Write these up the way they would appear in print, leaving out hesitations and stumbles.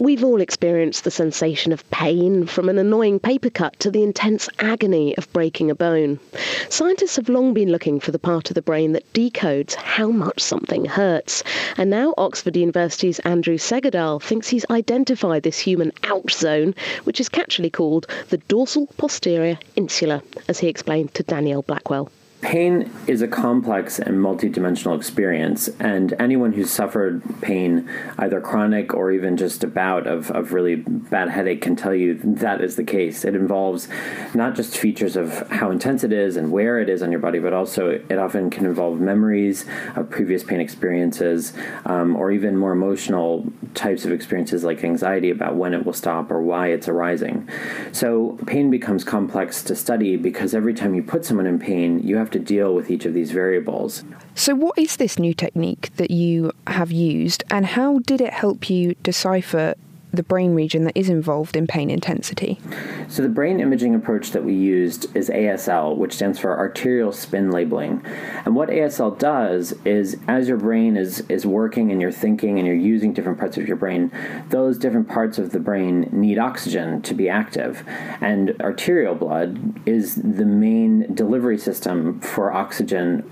We've all experienced the sensation of pain, from an annoying paper cut to the intense agony of breaking a bone. Scientists have long been looking for the part of the brain that decodes how much something hurts. And now Oxford University's Andrew Segadal thinks he's identified this human ouch zone, which is catchily called the dorsal posterior insula, as he explained to Danielle Blackwell. Pain is a complex and multidimensional experience, and anyone who's suffered pain, either chronic or even just a bout of really bad headache, can tell you that is the case. It involves not just features of how intense it is and where it is on your body, but also it often can involve memories of previous pain experiences, or even more emotional types of experiences like anxiety about when it will stop or why it's arising. So pain becomes complex to study because every time you put someone in pain, you have to deal with each of these variables. So what is this new technique that you have used, and how did it help you decipher the brain region that is involved in pain intensity? So the brain imaging approach that we used is ASL, which stands for arterial spin labeling. And what ASL does is, as your brain is working and you're thinking and you're using different parts of your brain, those different parts of the brain need oxygen to be active. And arterial blood is the main delivery system for oxygen.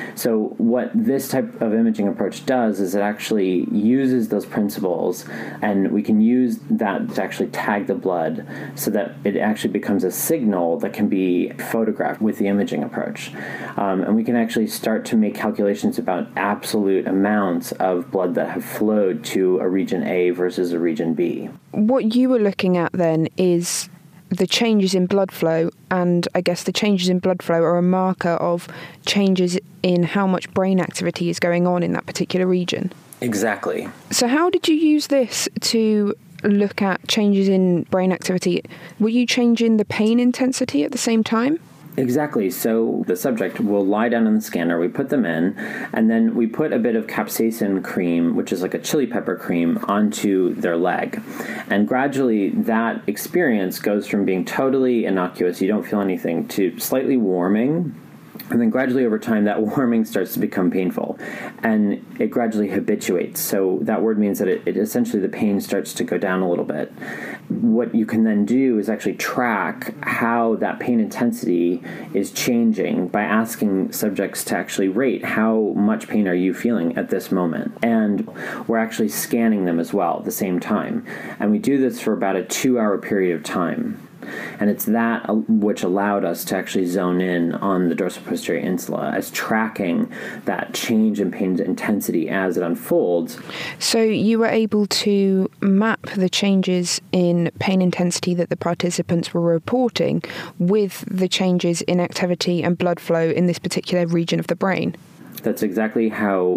So what this type of imaging approach does is it actually uses those principles, and we can use that to actually tag the blood so that it actually becomes a signal that can be photographed with the imaging approach. And we can actually start to make calculations about absolute amounts of blood that have flowed to a region A versus a region B. What you were looking at then is the changes in blood flow, and I guess the changes in blood flow are a marker of changes in how much brain activity is going on in that particular region. Exactly. So how did you use this to look at changes in brain activity? Were you changing the pain intensity at the same time? Exactly. So the subject will lie down in the scanner, we put them in, and then we put a bit of capsaicin cream, which is like a chili pepper cream, onto their leg. And gradually that experience goes from being totally innocuous, you don't feel anything, to slightly warming. And then gradually over time, that warming starts to become painful, and it gradually habituates. So that word means that it essentially, the pain starts to go down a little bit. What you can then do is actually track how that pain intensity is changing by asking subjects to actually rate how much pain are you feeling at this moment. And we're actually scanning them as well at the same time. And we do this for about a 2-hour period of time. And it's that which allowed us to actually zone in on the dorsal posterior insula as tracking that change in pain intensity as it unfolds. So you were able to map the changes in pain intensity that the participants were reporting with the changes in activity and blood flow in this particular region of the brain. That's exactly how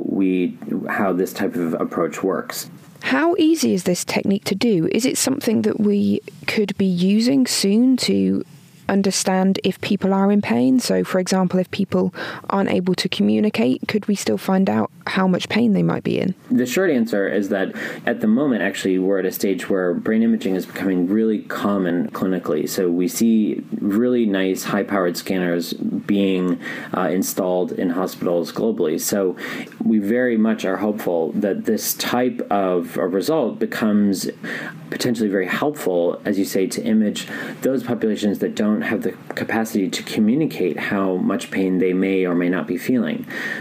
this type of approach works. How easy is this technique to do? Is it something that we could be using soon to understand if people are in pain? So, for example, if people aren't able to communicate, could we still find out how much pain they might be in? The short answer is that at the moment, actually, we're at a stage where brain imaging is becoming really common clinically. So we see really nice high-powered scanners being installed in hospitals globally. So we very much are hopeful that this type of a result becomes potentially very helpful, as you say, to image those populations that don't have the capacity to communicate how much pain they may or may not be feeling.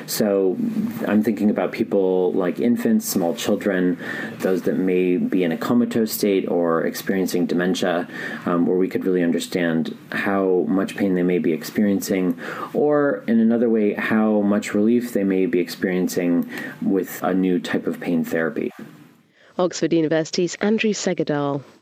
So I'm thinking about people like infants, small children, those that may be in a comatose state or experiencing dementia, where we could really understand how much pain they may be experiencing, or in another way, how much relief they may be experiencing with a new type of pain therapy. Oxford University's Andrew Segadal.